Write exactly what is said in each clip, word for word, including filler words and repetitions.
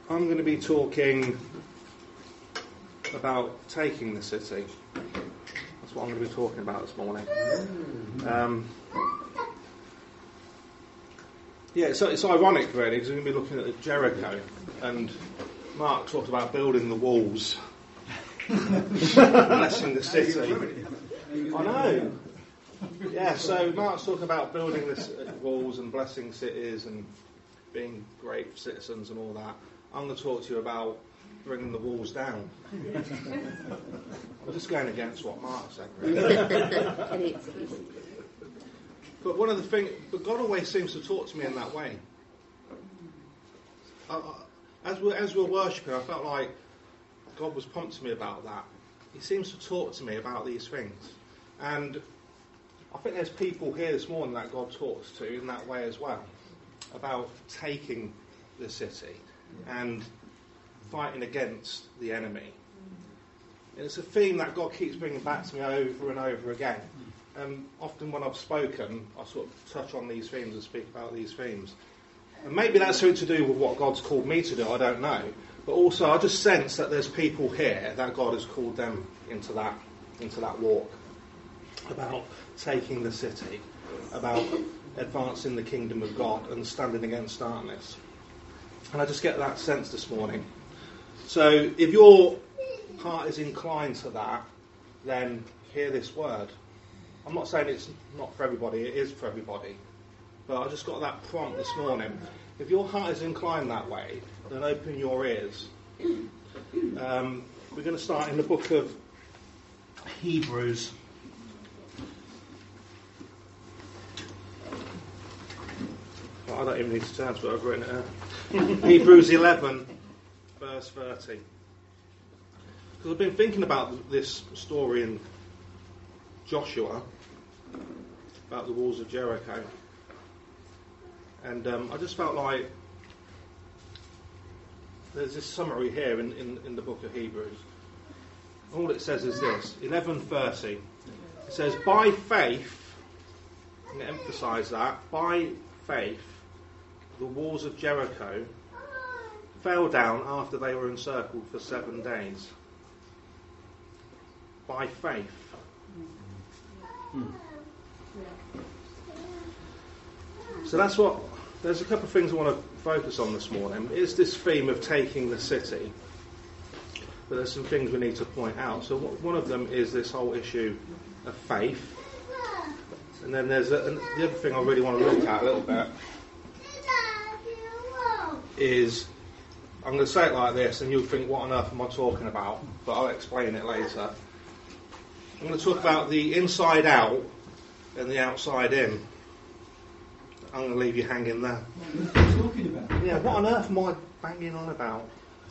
I'm going to be talking about taking the city. That's what I'm going to be talking about this morning. Um, yeah, so it's ironic really, because we're going to be looking at Jericho, and Mark talked about building the walls, blessing the city. I know. Yeah, so Mark's talking about building the walls and blessing cities and being great citizens and all that. I'm going to talk to you about bringing the walls down. I'm just going against what Mark said, really. But one of the things, but God always seems to talk to me in that way. I, I, as we're as we're worshipping, I felt like God was prompting me about that. He seems to talk to me about these things, and I think there's people here this morning that God talks to in that way as well, about taking the city and fighting against the enemy. And it's a theme that God keeps bringing back to me over and over again. Um, often when I've spoken, I sort of touch on these themes and speak about these themes. And maybe that's something to do with what God's called me to do, I don't know. But also I just sense that there's people here that God has called them into that, into that walk. About taking the city, about advancing the kingdom of God and standing against darkness. And I just get that sense this morning. So if your heart is inclined to that, then hear this word. I'm not saying it's not for everybody, it is for everybody. But I just got that prompt this morning. If your heart is inclined that way, then open your ears. Um, we're going to start in the book of Hebrews. I don't even need to turn to it, I've written it out. Hebrews eleven, verse thirty. Because I've been thinking about this story in Joshua, about the walls of Jericho. And um, I just felt like there's this summary here in, in, in the book of Hebrews. All it says is this, eleven thirty. It says, by faith, I'm going to emphasise that, by faith, the walls of Jericho fell down after they were encircled for seven days. By faith. Hmm. So that's what, there's a couple of things I want to focus on this morning. It's this theme of taking the city. But there's some things we need to point out. So one of them is this whole issue of faith. And then there's a, the other thing I really want to look at a little bit is, I'm going to say it like this and you'll think, what on earth am I talking about? But I'll explain it later. I'm going to talk about the inside out and the outside in. I'm going to leave you hanging there. What are you talking about? Yeah, what on earth am I banging on about?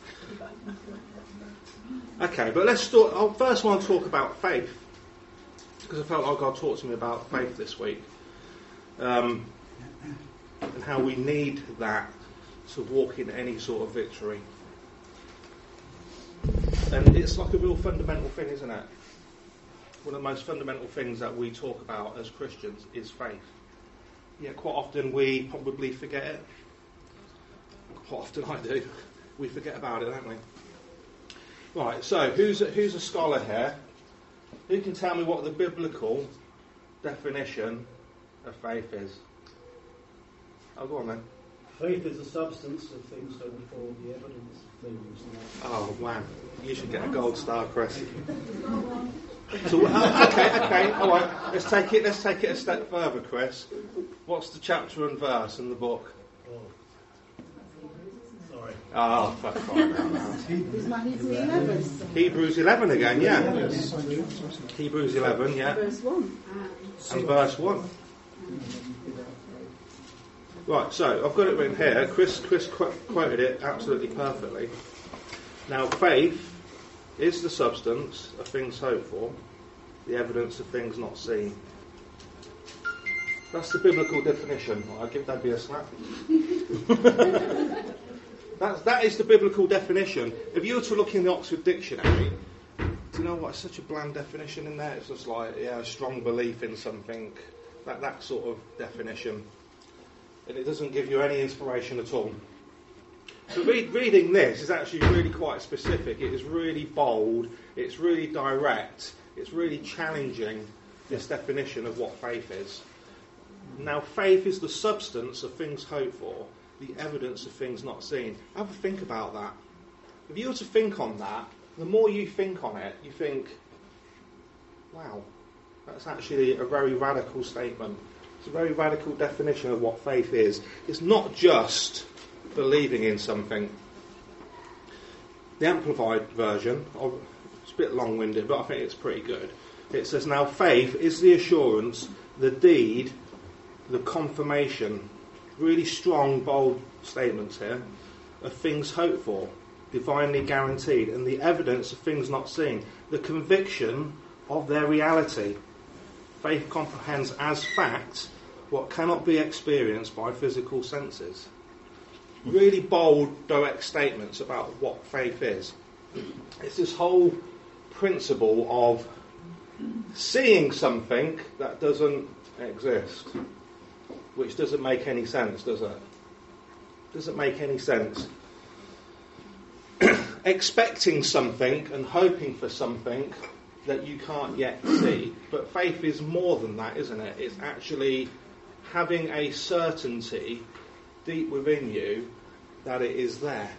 Okay, but let's start. I first want to talk about faith, because I felt like God talked to me about faith this week. Um, and how we need that to walk in any sort of victory. And it's like a real fundamental thing, isn't it? One of the most fundamental things that we talk about as Christians is faith. Yeah, quite often we probably forget it. Quite often I do. We forget about it, don't we? Right, so who's a, who's a scholar here? Who can tell me what the biblical definition of faith is? Oh, go on then. Faith is the substance of things hoped for, the evidence of things not. Oh, man. You should get a gold star, Chris. So, uh, okay, okay, all right. Let's take it. Let's take it a step further, Chris. What's the chapter and verse in the book? Oh. Sorry. Oh, for crying out loud. Hebrews eleven. Hebrews eleven again, yeah. Hebrews eleven, yeah. Verse one. And verse one. Right, so I've got it written here. Chris, Chris qu- quoted it absolutely perfectly. Now, faith is the substance of things hoped for, the evidence of things not seen. That's the biblical definition. I'll give Debbie a slap. That's, that is the biblical definition. If you were to look in the Oxford Dictionary, do you know what? It's such a bland definition in there. It's just like, yeah, a strong belief in something. That, that sort of definition. And it doesn't give you any inspiration at all. So read, reading this is actually really quite specific. It is really bold. It's really direct. It's really challenging this definition of what faith is. Now, faith is the substance of things hoped for, the evidence of things not seen. Have a think about that. If you were to think on that, the more you think on it, you think, wow, that's actually a very radical statement. It's a very radical definition of what faith is. It's not just believing in something. The Amplified version, it's a bit long-winded, but I think it's pretty good. It says, now faith is the assurance, the deed, the confirmation, really strong, bold statements here, of things hoped for, divinely guaranteed, and the evidence of things not seen, the conviction of their reality. Faith comprehends as fact what cannot be experienced by physical senses. Really bold, direct statements about what faith is. It's this whole principle of seeing something that doesn't exist, which doesn't make any sense, does it? Doesn't make any sense. Expecting something and hoping for something that you can't yet see. But faith is more than that, isn't it? It's actually having a certainty deep within you that it is there.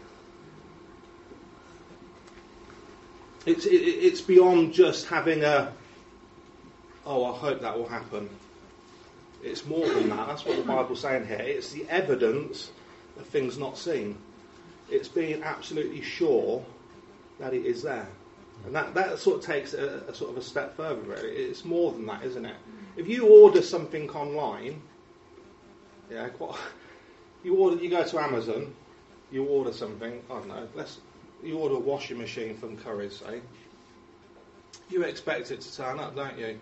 It's, it, it's beyond just having a, oh, I hope that will happen. It's more than that. That's what the Bible's saying here. It's the evidence of things not seen. It's being absolutely sure that it is there. And that, that sort of takes a, a sort of a step further, really. It's more than that, isn't it? If you order something online, yeah, quite, you order, you go to Amazon, you order something, I don't know, let's, you order a washing machine from Currys, say. You expect it to turn up, don't you?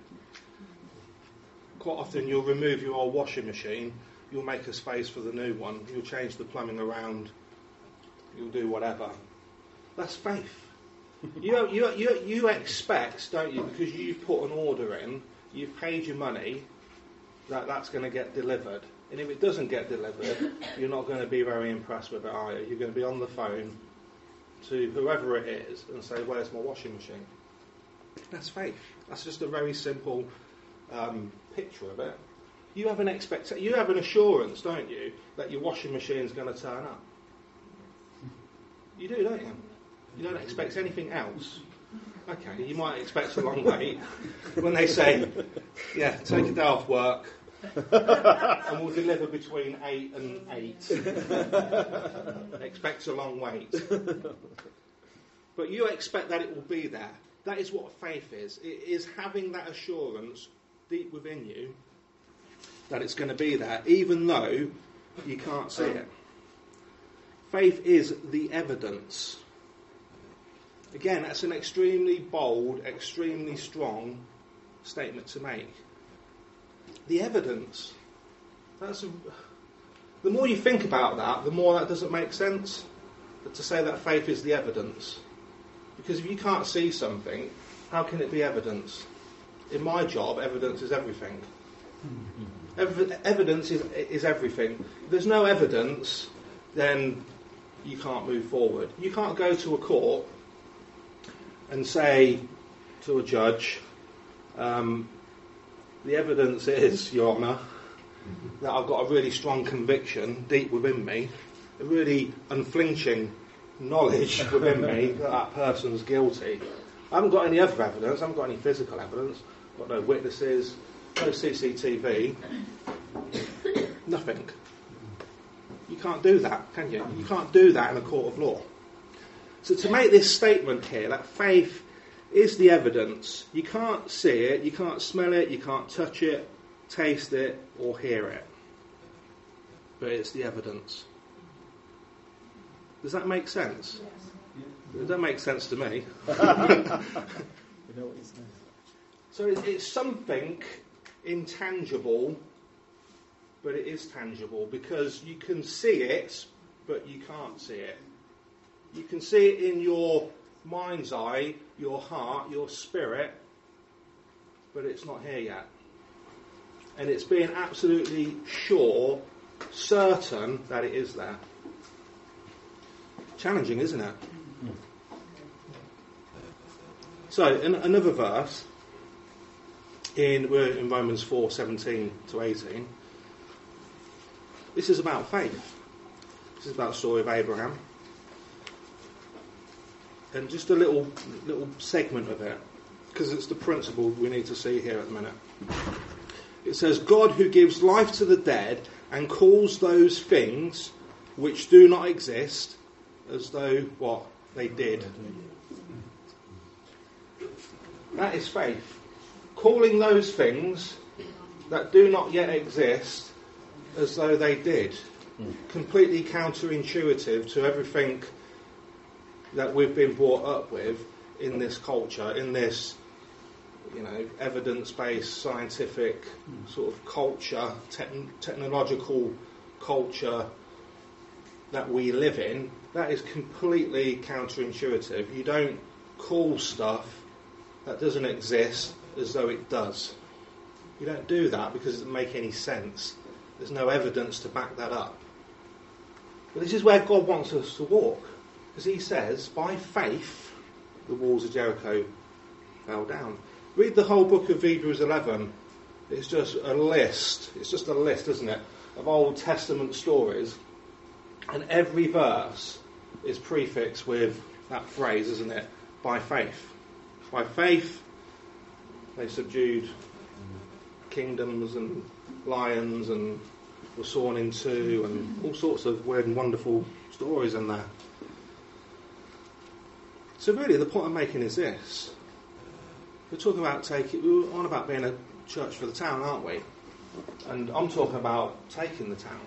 Quite often you'll remove your old washing machine, you'll make a space for the new one, you'll change the plumbing around, you'll do whatever. That's faith. You, you, you, you expect, don't you, because you've put an order in, you've paid your money, that that's going to get delivered. And if it doesn't get delivered, you're not going to be very impressed with it, are you? You're going to be on the phone to whoever it is and say, where's my washing machine? That's faith. That's just a very simple um, picture of it. You have an expect, you have an assurance, don't you, that your washing machine is going to turn up. You do, don't you? You don't expect anything else. Okay, you might expect a long wait. When they say, yeah, take a day off work, and we'll deliver between eight and eight. Expect a long wait. But you expect that it will be there. That is what faith is. It is having that assurance deep within you that it's going to be there, even though you can't see it. Faith is the evidence. Again, that's an extremely bold, extremely strong statement to make. The evidence. That's a, the more you think about that, the more that doesn't make sense. But to say that faith is the evidence. Because if you can't see something, how can it be evidence? In my job, evidence is everything. Ev- evidence is, is everything. If there's no evidence, then you can't move forward. You can't go to a court and say to a judge, um, the evidence is, Your Honour, that I've got a really strong conviction deep within me, a really unflinching knowledge within me that that person's guilty. I haven't got any other evidence, I haven't got any physical evidence, I've got no witnesses, no C C T V, nothing. You can't do that, can you? You can't do that in a court of law. So to make this statement here, that faith is the evidence, you can't see it, you can't smell it, you can't touch it, taste it, or hear it. But it's the evidence. Does that make sense? Yes. It doesn't make sense to me. You know what he's saying. So it's, it's something intangible, but it is tangible because you can see it, but you can't see it. You can see it in your mind's eye, your heart, your spirit, but it's not here yet. And it's being absolutely sure, certain that it is there. challenging, isn't it? So, in another verse, in we're in Romans four seventeen to eighteen. This is about faith. This is about the story of Abraham. And just a little little segment of it, because it's the principle we need to see here at the minute. It says, God who gives life to the dead and calls those things which do not exist as though, what, they did. That is faith. Calling those things that do not yet exist as though they did. Completely counterintuitive to everything that we've been brought up with in this culture, in this, you know, evidence-based, scientific sort of culture, te- technological culture that we live in. That is completely counterintuitive. You don't call stuff that doesn't exist as though it does. You don't do that because it doesn't make any sense. There's no evidence to back that up. But this is where God wants us to walk. Because he says, by faith, the walls of Jericho fell down. Read the whole book of Hebrews eleven. It's just a list. It's just a list, isn't it, of Old Testament stories. And every verse is prefixed with that phrase, isn't it? By faith. By faith, they subdued kingdoms and lions and were sawn in two and all sorts of weird and wonderful stories in there. So really the point I'm making is this. We're talking about taking, we're on about being a church for the town, aren't we? And I'm talking about taking the town.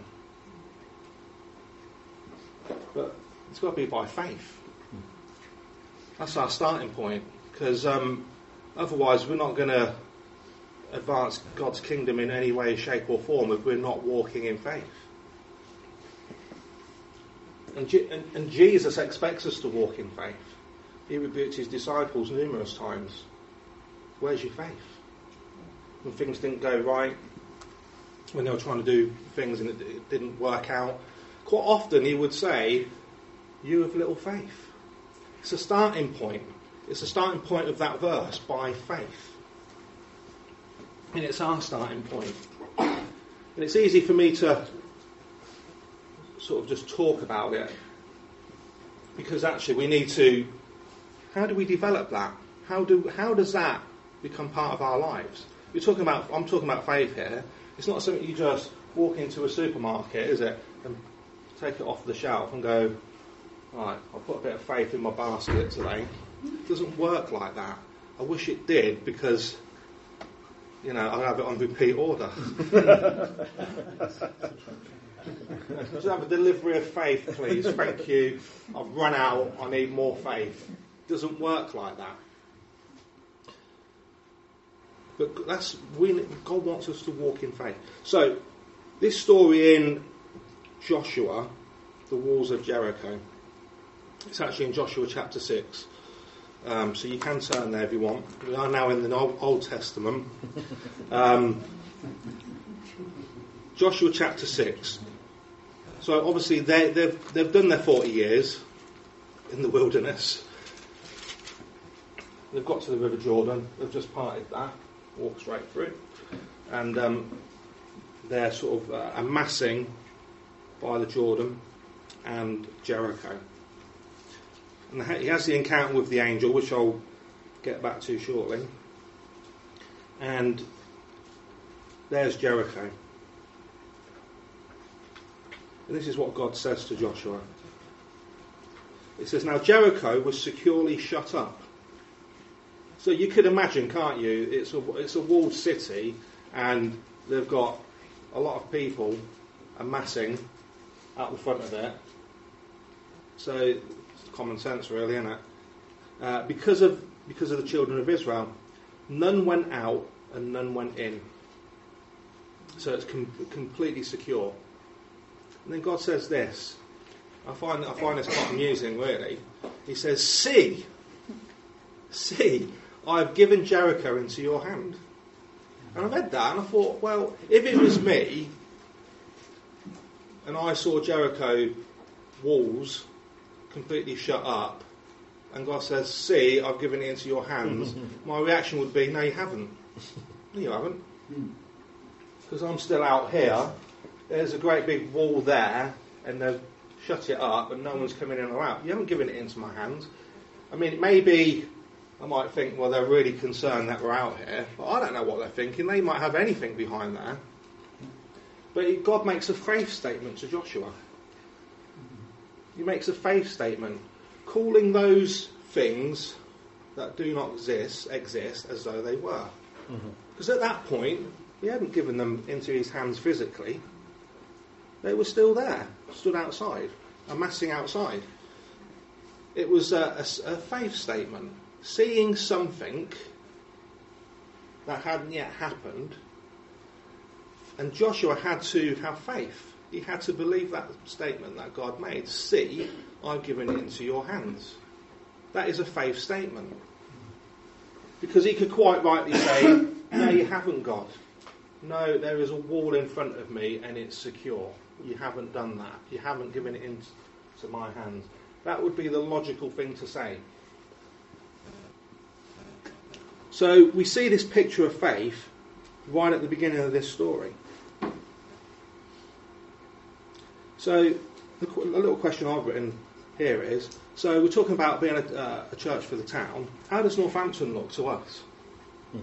But it's got to be by faith. That's our starting point. Because um, otherwise we're not going to advance God's kingdom in any way, shape or form if we're not walking in faith. And, G- and, and Jesus expects us to walk in faith. He rebuked his disciples numerous times. Where's your faith? When things didn't go right, when they were trying to do things and it, it didn't work out, quite often he would say, you have little faith. It's a starting point. It's a starting point of that verse, by faith. And it's our starting point. And it's easy for me to sort of just talk about it, because actually we need to, how do we develop that? How do how does that become part of our lives? You're talking about, I'm talking about faith here. It's not something you just walk into a supermarket, is it? And take it off the shelf and go, right, I'll put a bit of faith in my basket today. It doesn't work like that. I wish it did, because, you know, I'll have it on repeat order. Just have a delivery of faith, please. Thank you. I've run out. I need more faith. It doesn't work like that. But that's we, God wants us to walk in faith. So, this story in Joshua, the walls of Jericho, it's actually in Joshua chapter six. Um, so you can turn there if you want. We are now in the Old, Old Testament. Um, Joshua chapter six. So obviously they, they've they've done their forty years in the wilderness. They've got to the River Jordan. They've just parted that, walked straight through, and um, they're sort of uh, amassing by the Jordan and Jericho. And he has the encounter with the angel, which I'll get back to shortly. And there's Jericho. And this is what God says to Joshua. It says, now Jericho was securely shut up. So you could imagine, can't you? It's a, it's a walled city, and they've got a lot of people amassing out the front of it. So it's common sense, really, isn't it? Uh, because of because of the children of Israel, none went out and none went in. So it's com- completely secure. And then God says this. I find I find this quite amusing, really. He says, "See, see, I have given Jericho into your hand." And I read that and I thought, well, if it was me and I saw Jericho walls completely shut up, and God says, see, I've given it into your hands, my reaction would be, no, you haven't. No, you haven't. Because I'm still out here, there's a great big wall there, and they've shut it up, and no one's coming in or out. You haven't given it into my hands. I mean, maybe I might think, well, they're really concerned that we're out here, but I don't know what they're thinking. They might have anything behind there. But God makes a faith statement to Joshua. He makes a faith statement, calling those things that do not exist, exist as though they were. Because mm-hmm. at that point, he hadn't given them into his hands physically. They were still there, stood outside, amassing outside. It was a, a, a faith statement, seeing something that hadn't yet happened, and Joshua had to have faith. He had to believe that statement that God made. See, I've given it into your hands. That is a faith statement. Because he could quite rightly say, no, you haven't, God. No, there is a wall in front of me and it's secure. You haven't done that. You haven't given it into my hands. That would be the logical thing to say. So we see this picture of faith right at the beginning of this story. So the, a little question I've written here is, so we're talking about being a, uh, a church for the town. How does Northampton look to us? Hmm.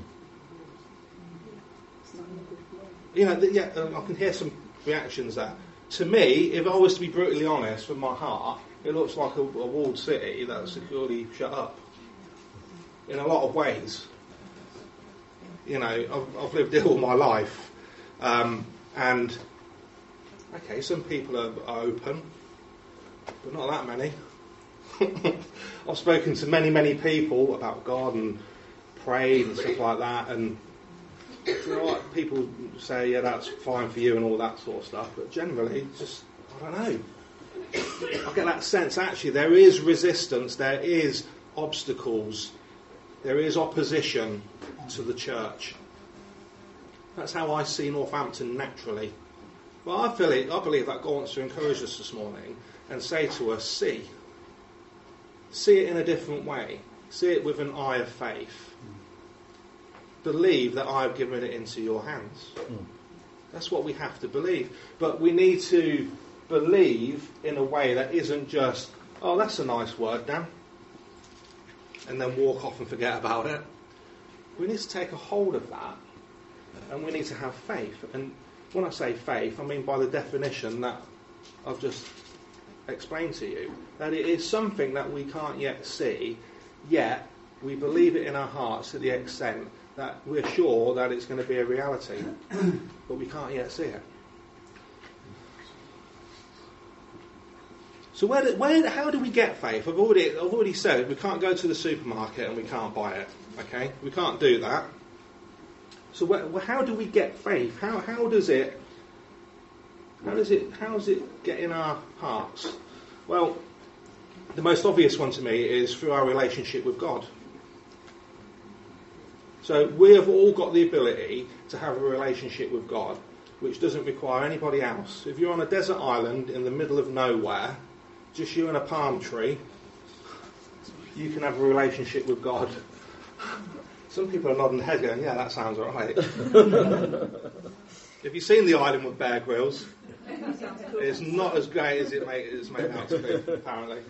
You know, the, yeah, I can hear some reactions there. To me, if I was to be brutally honest with my heart, it looks like a, a walled city that's securely shut up. In a lot of ways. You know, I've, I've lived here all my life. Um, and, okay, some people are, are open, but not that many. I've spoken to many, many people about God and prayed and stuff like that, and you know what, people say, yeah, that's fine for you and all that sort of stuff, but generally, just, I don't know. I get that sense, actually, there is resistance, there is obstacles, there is opposition to the church. That's how I see Northampton naturally. Well, I feel it, I believe that God wants to encourage us this morning and say to us, see. See it in a different way. See it with an eye of faith. Believe that I have given it into your hands. Mm. That's what we have to believe. But we need to believe in a way that isn't just, oh, that's a nice word, Dan, and then walk off and forget about it. We need to take a hold of that, and we need to have faith. And when I say faith, I mean by the definition that I've just explained to you, that it is something that we can't yet see, yet we believe it in our hearts to the extent that we're sure that it's going to be a reality, but we can't yet see it. So where, do, where, how do we get faith? I've already, I've already said we can't go to the supermarket and we can't buy it. Okay, we can't do that. So where, how do we get faith? How, how does it? How does it? How does it get in our hearts? Well, the most obvious one to me is through our relationship with God. So we have all got the ability to have a relationship with God, which doesn't require anybody else. If you're on a desert island in the middle of nowhere, just you and a palm tree, you can have a relationship with God. Some people are nodding their head going, yeah, that sounds all right. Have you seen The Island with Bear Grylls? It's not as great as it made, it's made out to be, apparently.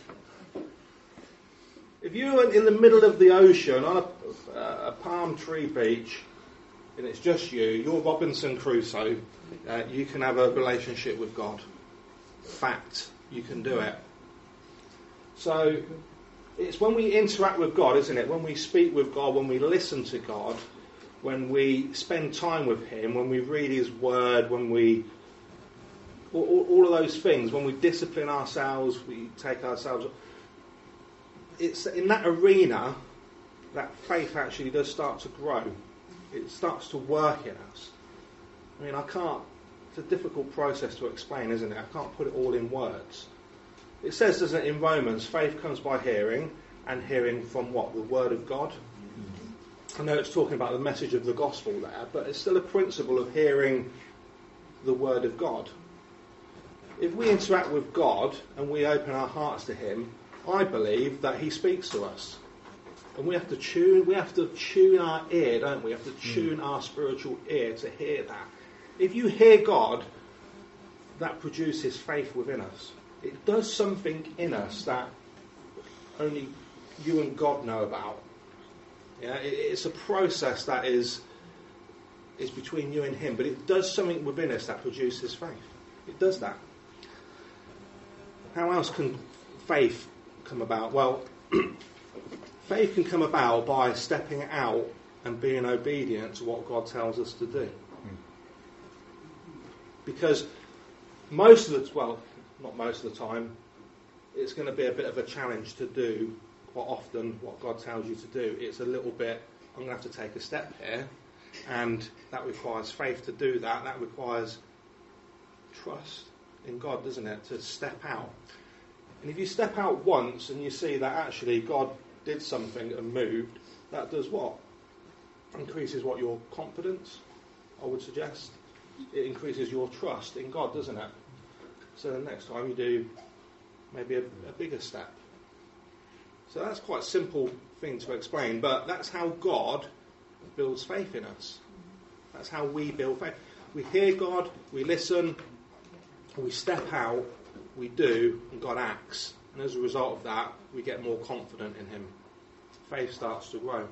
If you're in the middle of the ocean on a, a palm tree beach and it's just you, you're Robinson Crusoe, uh, you can have a relationship with God. Fact, you can do it. So it's when we interact with God, isn't it? When we speak with God, when we listen to God, when we spend time with Him, when we read His Word, when we... All, all of those things, when we discipline ourselves, we take ourselves... It's in that arena that faith actually does start to grow. It starts to work in us. I mean, I can't... It's a difficult process to explain, isn't it? I can't put it all in words. It says, doesn't it, in Romans, faith comes by hearing, and hearing from what? The Word of God. I know it's talking about the message of the gospel there, but it's still a principle of hearing the Word of God. if we interact with God and we open our hearts to him, I believe that he speaks to us. And we have to tune, we have to tune our ear, don't we? We have to tune mm. our spiritual ear to hear that. If you hear God, that produces faith within us. It does something in us that only you and God know about. Yeah, it, it's a process that is is between you and him, but it does something within us that produces faith. It does that. How else can faith come about? Well, faith can come about by stepping out and being obedient to what God tells us to do. Because most of the, well, not most of the time, it's going to be a bit of a challenge to do quite often what God tells you to do. It's a little bit, I'm going to have to take a step here, and that requires faith to do that. That requires trust in God, doesn't it, to step out. And if you step out once and you see that actually God did something and moved, that does what? Increases what? Your confidence, I would suggest. It increases your trust in God, doesn't it? So the next time you do maybe a, a bigger step. So that's quite a simple thing to explain, but that's how God builds faith in us. That's how we build faith. We hear God, we listen, we step out, we do, and God acts. And as a result of that, we get more confident in him. Faith starts to grow.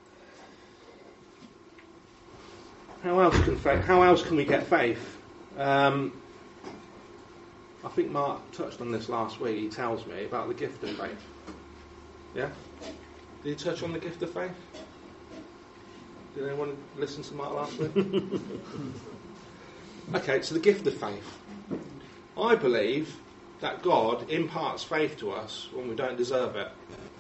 How else can faith, how else can we get faith? Um, I think Mark touched on this last week. He tells me about the gift of faith. Yeah? Did he touch on the gift of faith? Did anyone listen to Mark last week? Okay, so the gift of faith. I believe that God imparts faith to us when we don't deserve it.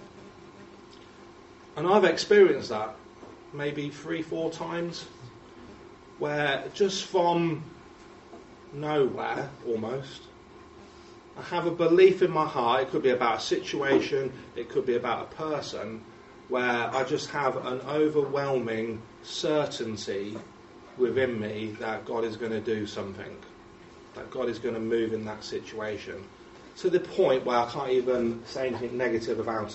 And I've experienced that maybe three, four times, where just from nowhere, almost, I have a belief in my heart. It could be about a situation, it could be about a person, where I just have an overwhelming certainty within me that God is going to do something, that God is going to move in that situation, to the point where I can't even say anything negative about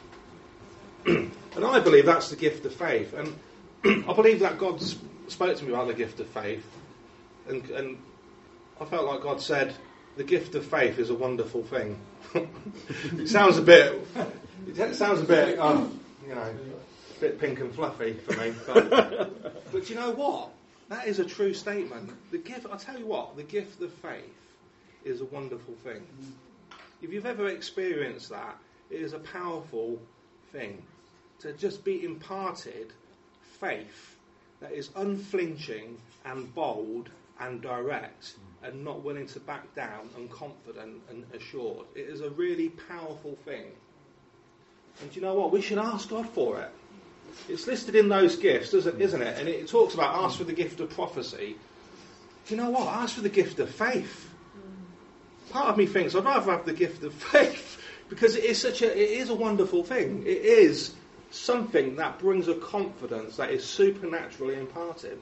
it. And I believe that's the gift of faith. And I believe that God spoke to me about the gift of faith. And, and I felt like God said, the gift of faith is a wonderful thing. It sounds a bit, it sounds a bit, um, you know, a bit pink and fluffy for me. But, but you know what? That is a true statement. The gift, I'll tell you what, the gift of faith is a wonderful thing. If you've ever experienced that, it is a powerful thing. To just be imparted faith that is unflinching and bold and direct and not willing to back down and confident and assured. It is a really powerful thing. And do you know what? We should ask God for it. It's listed in those gifts, isn't it? And it talks about ask for the gift of prophecy. Do you know what? Ask for the gift of faith. Part of me thinks I'd rather have the gift of faith because it is such a, it is a wonderful thing. It is something that brings a confidence that is supernaturally imparted.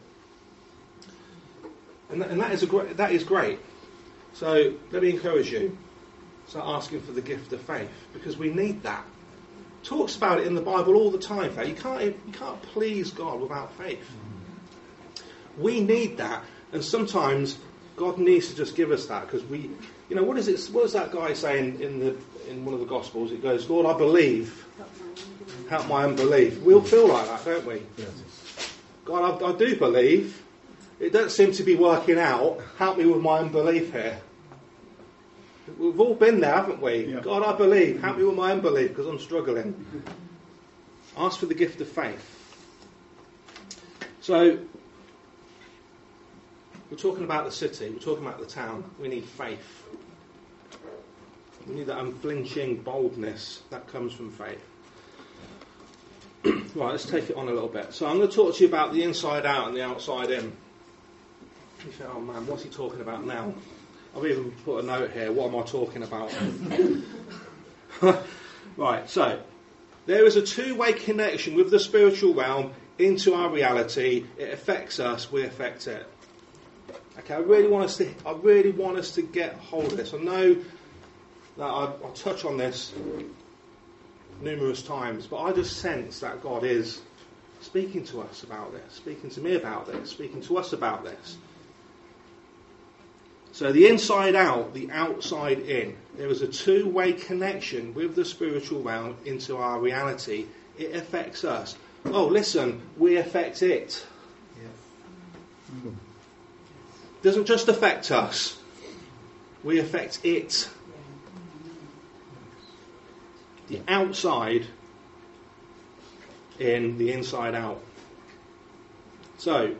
And that, and that is a great, that is great. So let me encourage you. Start asking for the gift of faith because we need that. Talks about it in the Bible all the time. You can't you can't please God without faith. We need that, and sometimes God needs to just give us that because we, you know, what is it? What does that guy saying in the in one of the Gospels? It goes, "Lord, I believe, help my unbelief." We'll feel like that, don't we? Yes. God, I, I do believe. It doesn't seem to be working out. Help me with my unbelief here. We've all been there, haven't we? Yeah. God, I believe. Help me with my unbelief because I'm struggling. Ask for the gift of faith. So, we're talking about the city. We're talking about the town. We need faith. We need that unflinching boldness that comes from faith. Right, let's take it on a little bit. So I'm going to talk to you about the inside out and the outside in. You say, oh man, what's he talking about now? I've even put a note here. What am I talking about? Right, so there is a two-way connection with the spiritual realm into our reality. It affects us, we affect it. Okay, I really want us to. I really want us to get hold of this. I know that I, I'll touch on this numerous times, but I just sense that God is speaking to us about this, speaking to me about this, speaking to us about this. So the inside out, the outside in. There is a two-way connection with the spiritual realm into our reality. It affects us. Oh, listen, we affect it. Yeah. Doesn't just affect us. We affect it. The outside in, the inside out. So,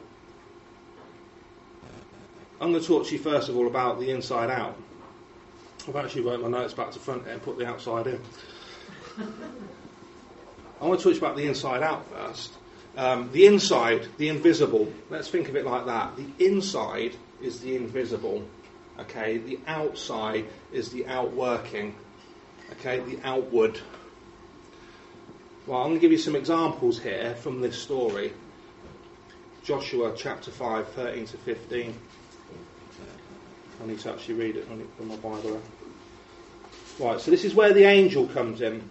I'm going to talk to you first of all about the inside out. I've actually wrote my notes back to front and put the outside in. I want to talk about the inside out first. Um, the inside, the invisible. Let's think of it like that. The inside is the invisible. Okay, the outside is the outworking. Okay, the outward. Well, I'm going to give you some examples here from this story. Joshua chapter five, thirteen to fifteen. I need to actually read it from my Bible. Right, so this is where the angel comes in.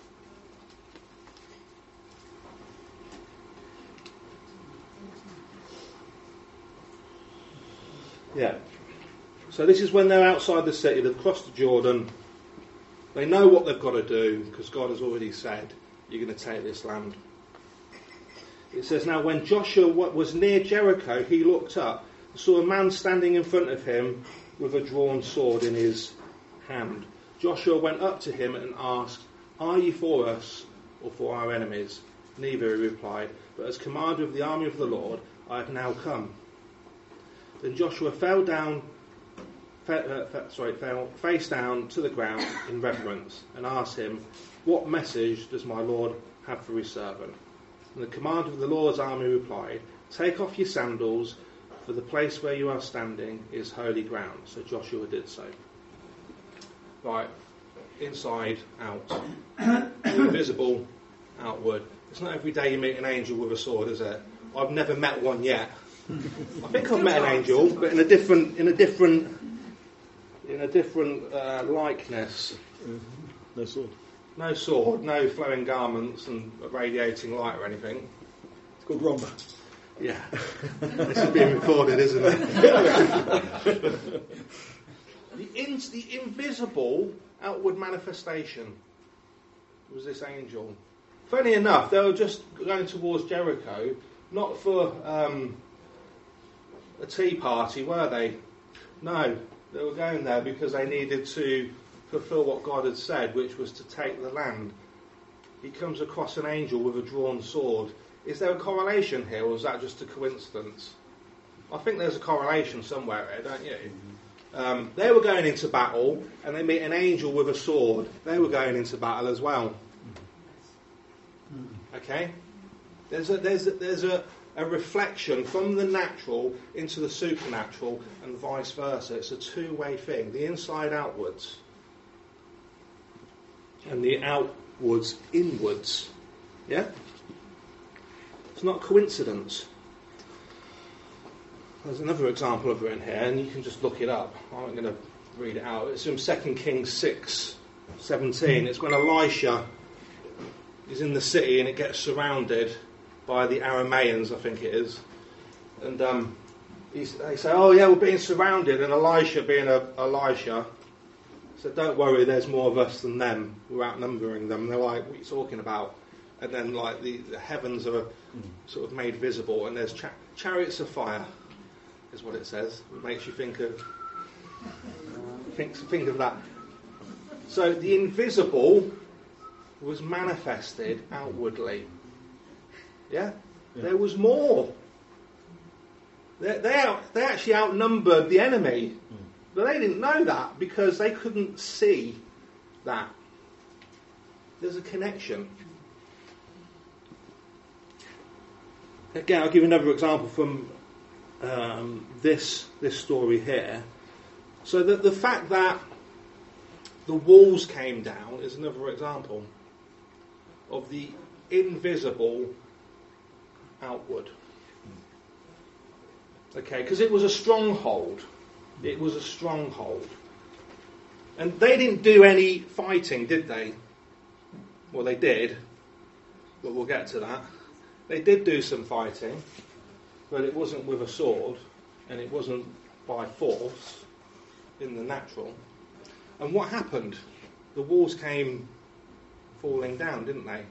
Yeah. So this is when they're outside the city, they've crossed the Jordan. They know what they've got to do because God has already said, you're going to take this land. It says, now when Joshua was near Jericho, he looked up and saw a man standing in front of him with a drawn sword in his hand. Joshua went up to him and asked, are you for us or for our enemies? Neither, he replied, but as commander of the army of the Lord, I have now come. Then Joshua fell down, fe- uh, fe- sorry, fell face down to the ground in reverence and asked him, what message does my Lord have for his servant? And the commander of the Lord's army replied, take off your sandals, for the place where you are standing is holy ground. So Joshua did so. Right, inside, out. Invisible, outward. It's not every day you meet an angel with a sword, is it? I've never met one yet. I think I've met an angel, but in a different, in a different, in a different uh, likeness. Mm-hmm. No sword. No sword, no flowing garments and radiating light or anything. It's called Romba. Yeah. This is being recorded, isn't it? the, in, the invisible outward manifestation was this angel. Funny enough, they were just going towards Jericho, not for um, a tea party, were they? No, they were going there because they needed to fulfill what God had said, which was to take the land. He comes across an angel with a drawn sword. Is there a correlation here, or is that just a coincidence? I think there's a correlation somewhere here, don't you? Um, they were going into battle, and they meet an angel with a sword. They were going into battle as well. Okay? There's a, there's a, there's a, a reflection from the natural into the supernatural, and vice versa. It's a two-way thing. The inside outwards, and the outwards inwards. Yeah? It's not coincidence. There's another example of it in here, and you can just look it up. I'm not going to read it out. It's from Second Kings six seventeen. It's when Elisha is in the city and it gets surrounded by the Arameans, I think it is. And um, he's, they say, oh yeah, we're being surrounded. And Elisha, being a Elisha, said, don't worry, there's more of us than them. We're outnumbering them. And they're like, what are you talking about? And then like the, the heavens are sort of made visible, and there's cha- chariots of fire, is what it says. It makes you think of think think of that. So the invisible was manifested outwardly. Yeah, yeah. There was more. They they, out, they actually outnumbered the enemy, mm. but they didn't know that because they couldn't see that. There's a connection. Again, I'll give another example from um, this this story here. So that the fact that the walls came down is another example of the invisible outward. Okay, because it was a stronghold. It was a stronghold. And they didn't do any fighting, did they? Well, they did, but we'll get to that. They did do some fighting, but it wasn't with a sword, and it wasn't by force in the natural. And what happened? The walls came falling down, didn't they?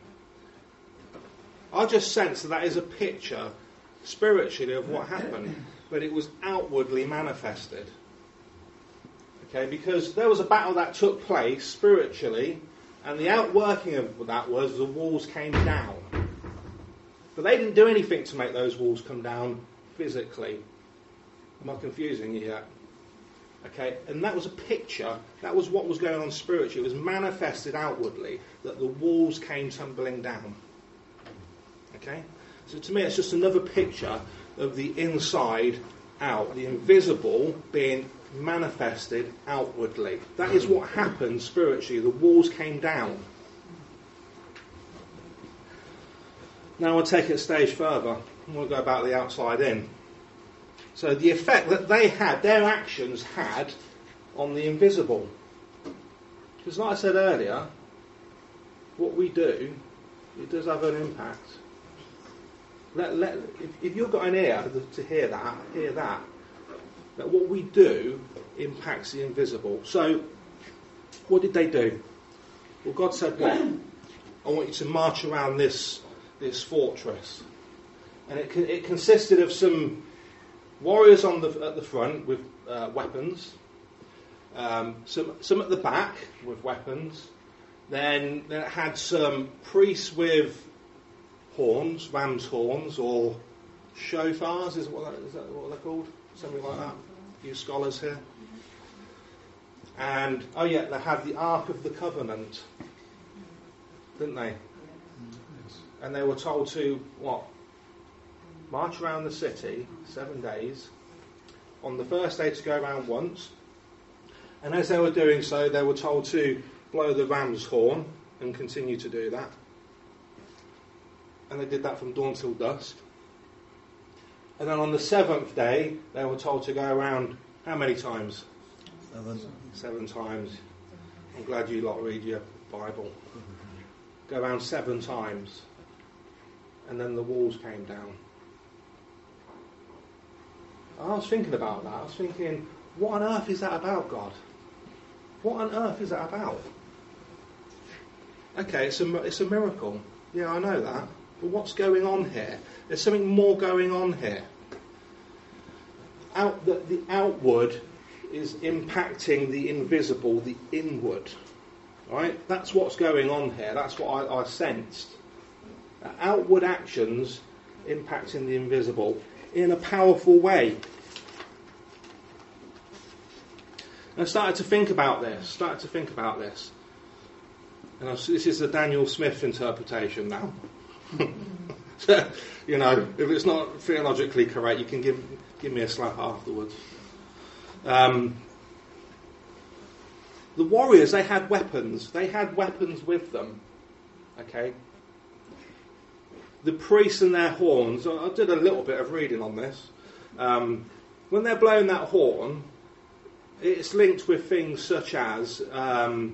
I just sense that that is a picture spiritually of what happened, but it was outwardly manifested. Okay, because there was a battle that took place spiritually, and the outworking of that was the walls came down. But they didn't do anything to make those walls come down physically. Am I confusing you yet? Okay, and that was a picture, that was what was going on spiritually. It was manifested outwardly, that the walls came tumbling down. Okay? So to me it's just another picture of the inside out, the invisible being manifested outwardly. That is what happened spiritually. The walls came down. Now I'll take it a stage further, and we'll go about the outside in. So the effect that they had, their actions had on the invisible. Because like I said earlier, what we do, it does have an impact. Let, let, if, if you've got an ear to hear that, hear that. That what we do impacts the invisible. So, what did they do? Well, God said, what? I want you to march around this this fortress. And it it consisted of some warriors on the at the front with uh, weapons, um, some some at the back with weapons. Then, then it had some priests with horns, ram's horns, or shofars. Is what that, is that what they're called? Something like that. You scholars here. And oh yeah, they had the Ark of the Covenant, didn't they? And they were told to what? March around the city seven days. On the first day to go around once. And as they were doing so, they were told to blow the ram's horn and continue to do that. And they did that from dawn till dusk. And then on the seventh day, they were told to go around how many times? Seven. Seven times. I'm glad you lot read your Bible. Go around seven times. And then the walls came down. I was thinking about that. I was thinking, what on earth is that about, God? What on earth is that about? Okay, it's a, it's a miracle. Yeah, I know that. But what's going on here? There's something more going on here. Out, the, the outward is impacting the invisible, the inward. Right? That's what's going on here. That's what I, I sensed. Uh, outward actions impacting the invisible in a powerful way. And I started to think about this. Started to think about this. And I was, this is the Daniel Smith interpretation now. So, you know, if it's not theologically correct, you can give give me a slap afterwards. Um, the warriors, they had weapons. They had weapons with them. Okay. The priests and their horns. I did a little bit of reading on this. Um, when they're blowing that horn, it's linked with things such as um,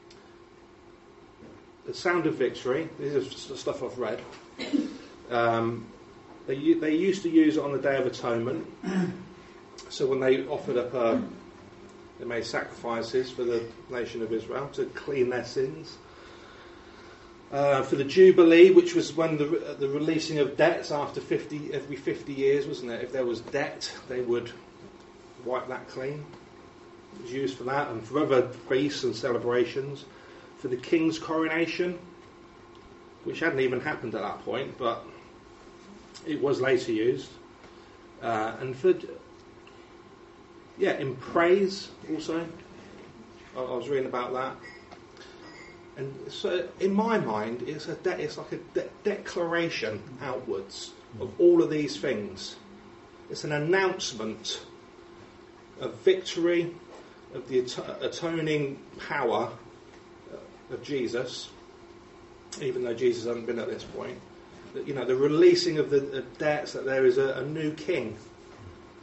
the sound of victory. This is the stuff I've read. Um, they they used to use it on the Day of Atonement. So when they offered up, a, they made sacrifices for the nation of Israel to clean their sins. Uh, for the Jubilee, which was when the the releasing of debts after fifty every fifty years, wasn't it? If there was debt, they would wipe that clean. It was used for that, and for other feasts and celebrations. For the king's coronation, which hadn't even happened at that point, but it was later used. Uh, and for, yeah, in praise also. I, I was reading about that. And so, in my mind, it's a de- it's like a de- declaration outwards of all of these things. It's an announcement of victory, of the at- atoning power of Jesus, even though Jesus hasn't been at this point. That, you know, the releasing of the, the debts, that there is a, a new king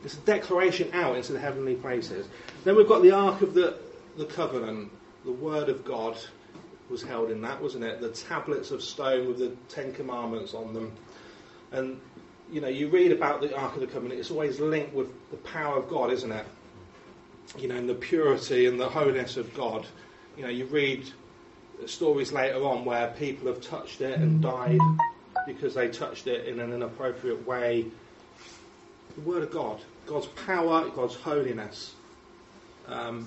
It's a declaration out into the heavenly places. Then we've got the Ark of the, the Covenant. The Word of God was held in that, wasn't it? The tablets of stone with the Ten Commandments on them. And, you know, you read about the Ark of the Covenant, it's always linked with the power of God, isn't it? You know, and the purity and the holiness of God. You know, you read stories later on where people have touched it and died because they touched it in an inappropriate way. The Word of God, God's power, God's holiness. Um,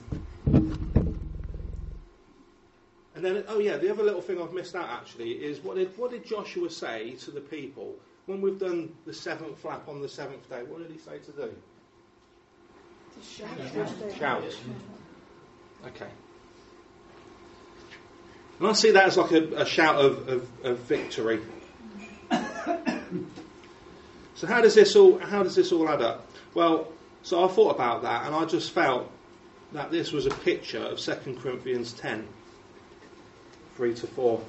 and then, oh yeah, the other little thing I've missed out actually is what did what did Joshua say to the people when we've done the seventh flap on the seventh day? What did he say to do? To shout. Shout. Okay. And I see that as like a, a shout of, of, of victory. So how does this all how does this all add up? Well, so I thought about that and I just felt that this was a picture of Second Corinthians ten, three to four.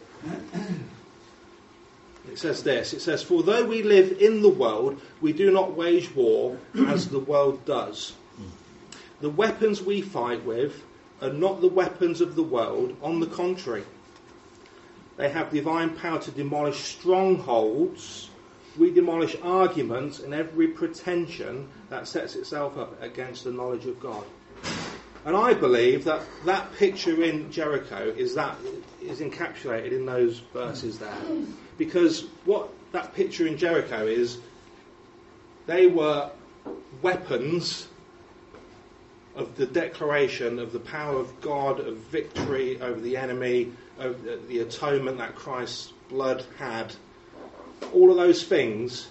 It says this, it says, "For though we live in the world, we do not wage war as the world does. The weapons we fight with are not the weapons of the world, on the contrary. They have divine power to demolish strongholds. We demolish arguments and every pretension that sets itself up against the knowledge of God." And I believe that that picture in Jericho is that is encapsulated in those verses there. Because what that picture in Jericho is, they were weapons of the declaration of the power of God, of victory over the enemy, of the atonement that Christ's blood had. All of those things,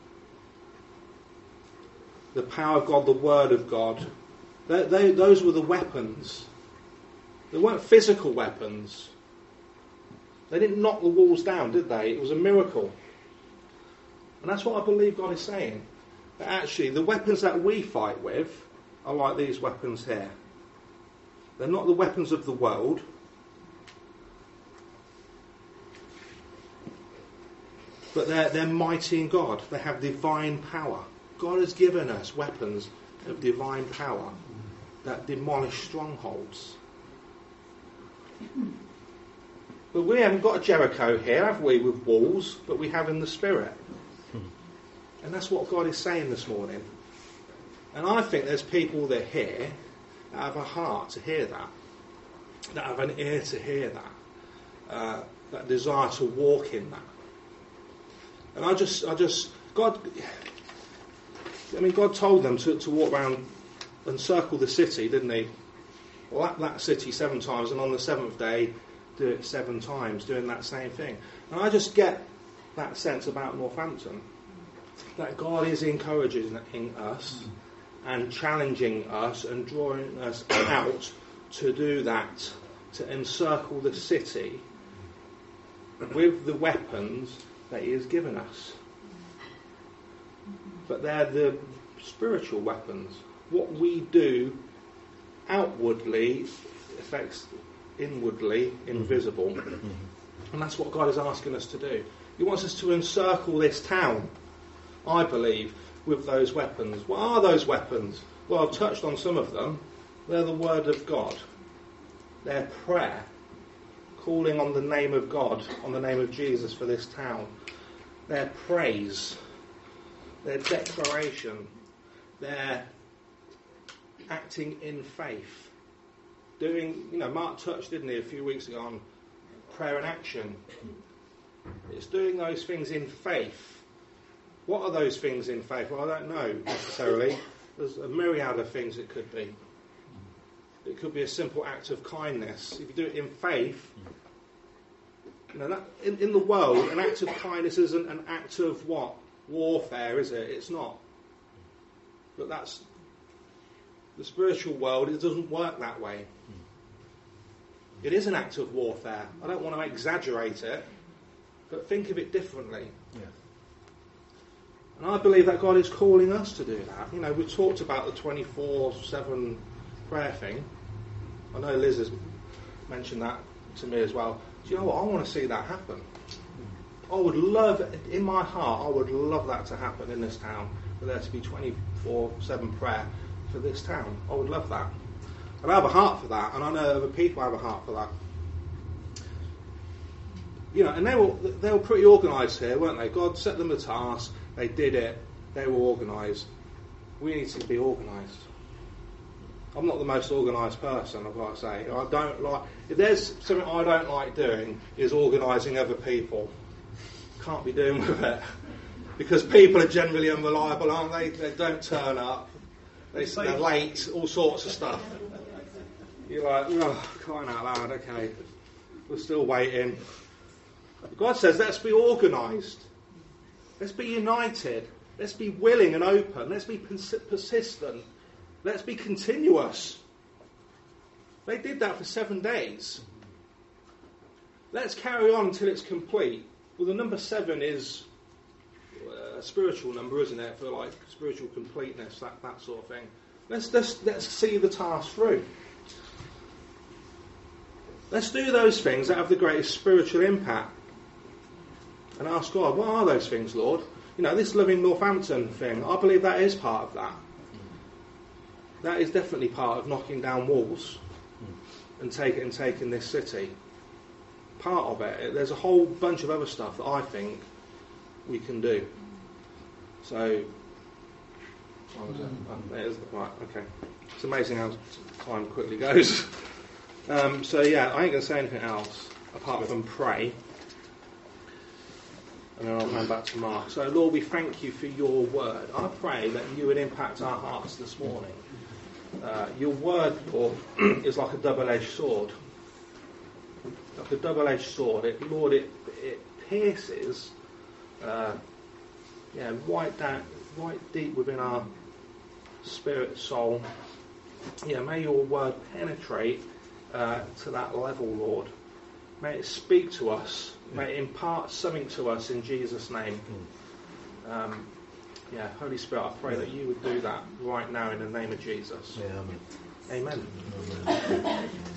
the power of God, the Word of God, they, they, those were the weapons. They weren't physical weapons. They didn't knock the walls down, did they? It was a miracle. And that's what I believe God is saying. That actually, the weapons that we fight with are like these weapons here. They're not the weapons of the world. But they're, they're mighty in God. They have divine power. God has given us weapons of divine power that demolish strongholds. But we haven't got a Jericho here, have we, with walls, but we have in the Spirit. And that's what God is saying this morning. And I think there's people that hear, that have a heart to hear that, that have an ear to hear that, uh, that desire to walk in that. And I just, I just, God, I mean, God told them to, to walk around and circle the city, didn't he? Lap that city seven times, and on the seventh day, do it seven times, doing that same thing. And I just get that sense about Northampton, that God is encouraging us and challenging us and drawing us out to do that, to encircle the city with the weapons that he has given us. But they're the spiritual weapons. What we do outwardly affects inwardly invisible. And that's what God is asking us to do. He wants us to encircle this town, I believe, with those weapons. What are those weapons? Well, I've touched on some of them. They're the Word of God. They're prayer, calling on the name of God, on the name of Jesus for this town. Their praise, their declaration, their acting in faith. Doing, you know, Mark touched, didn't he, a few weeks ago on prayer and action. It's doing those things in faith. What are those things in faith? Well, I don't know necessarily. There's a myriad of things it could be. It could be a simple act of kindness. If you do it in faith, you know, that, in, in the world, an act of kindness isn't an act of what? Warfare, is it? It's not. But that's the spiritual world. It doesn't work that way. It is an act of warfare. I don't want to exaggerate it, but think of it differently. Yeah. And I believe that God is calling us to do that. You know, we talked about the twenty-four seven prayer thing. I know Liz has mentioned that to me as well. Do you know what? I want to see that happen. I would love, in my heart, I would love that to happen in this town. for there to be twenty-four seven prayer for this town. I would love that. And I have a heart for that, and I know other people have a heart for that. You know, and they were they were pretty organised here, weren't they? God set them a task, they did it, they were organised. We need to be organised. I'm not the most organised person, I've got to say. I don't like, if there's something I don't like doing, is organising other people. Can't be doing with it. Because people are generally unreliable, aren't they? They don't turn up. They, they're late, all sorts of stuff. You're like, oh, crying out loud, okay. We're still waiting. God says, let's be organised. Let's be united. Let's be willing and open. Let's be pers- persistent. Let's be continuous. They did that for seven days. Let's carry on until it's complete. Well, the number seven is a spiritual number, isn't it? For like spiritual completeness, that, that sort of thing. Let's, let's, let's see the task through. Let's do those things that have the greatest spiritual impact. And ask God, what are those things, Lord? You know, this Loving Northampton thing, I believe that is part of that. That is definitely part of knocking down walls and taking and taking this city. Part of it. There's a whole bunch of other stuff that I think we can do. So, what was it? Oh, there's, right, okay. It's amazing how time quickly goes. Um, so yeah, I ain't going to say anything else apart from pray. And then I'll hand back to Mark. So, Lord, we thank you for your word. I pray that you would impact our hearts this morning. Uh, your word, Lord, is like a double-edged sword. Like a double-edged sword. It, Lord, it, it pierces, uh, yeah, right down, right deep within our spirit, soul. Yeah, may your word penetrate uh, to that level, Lord. May it speak to us. May it impart something to us in Jesus' name. Um, yeah, Holy Spirit, I pray that you would do that right now in the name of Jesus. Yeah, amen. Amen. Amen.